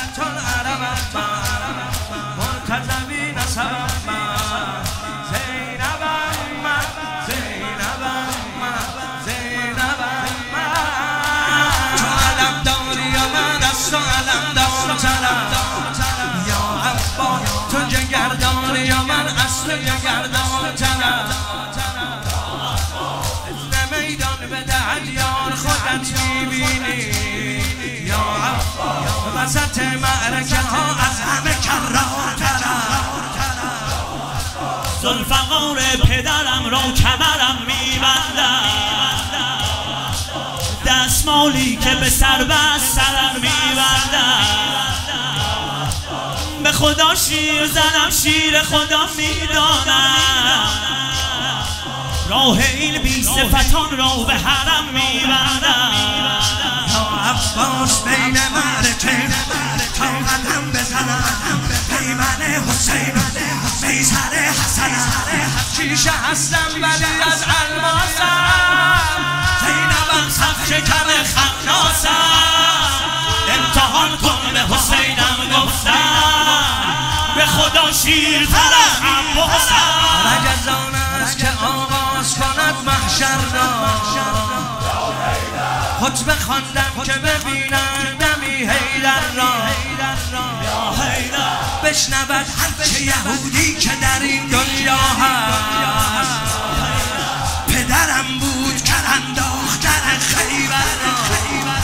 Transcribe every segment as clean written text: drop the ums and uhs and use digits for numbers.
تون عربم من مرتضوی نسبم من زینبم من زینبم من زینبم من تو علم داری و من از تو علم دارترم یا عبا تو جگرداری و من از تو جگردارترم میدان بده علیار خودت میبینی یا عبا وسط معرکه ها از همه کرارترم ذوالفقار پدرم را کمرم میبندم دستمالی که به سر بست سرم میبندم به خدا شیر زنم شیر خدا میدانم راه این بی صفتان را به حرم میبردم یا عباس بین معرکه تا قدم بزنم پیمن حسین میسر حسنم شیشه هستم ولی از الماسم زینبم صف شکم خناسم امتحان کن به حسینم گفتم به خدا شیرتر از عباسم رجزان است که آغاز کند محشر را خطبه خواندم که ببینم دمی حیدر را بشنود هرچه یهودی که در این دنیا هست پدرم بود که انداختن خیبر را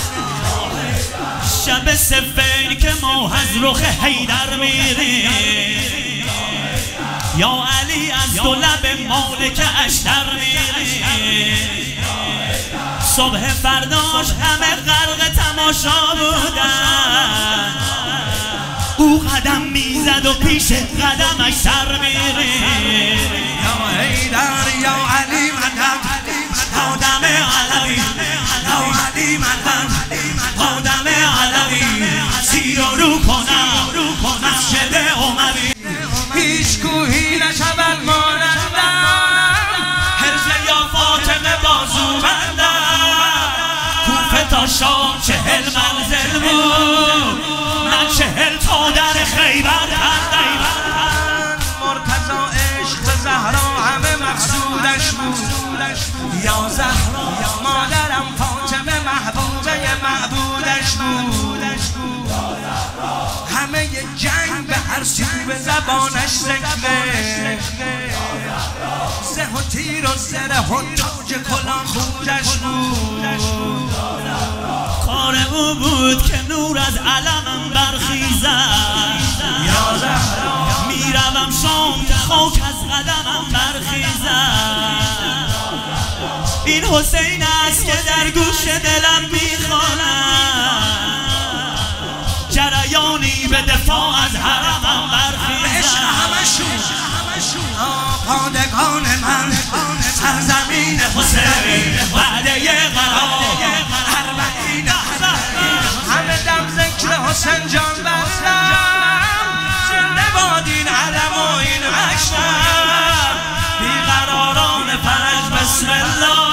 شب صفین که ما از رخ حیدر میریم یا علی از دو لب مالک اشتر میریم صبح فرداش همه غرق تماشا بودن او قدم میزد و پیش قدمش سر میریم یا حیدر یا علی مدد آدم علوی یا علی مدد آدم علوی سیر و رو کنم مسجد اموی هیچ کوهی نشود مانندم حرز یا فاطمه بازو بندم کوفه تا شام 40 منزل بود من 40 تا در خیبر مرتضا عشق به زهرا همه مقصودش بود یا زهرا مادرم فاطمه محبوبه معبودش بود همه جنگ به هر سو به زبانش ذکره زه و تیر و زره و تاج کلاه خودش بود کار او بود که نور از علمم برخیزد یا زهرا میروم شام که خاک از قدمم برخیزد این حسین است که در گوش دلم میخواند جریانی به دفاع از حرمم برخیزد پادگان من سرزمین حسین وعده قرار اربعین همه دم ذکر حسین جان بستم زنده باد این علم و این مشتم بیقراران فرج بسم الله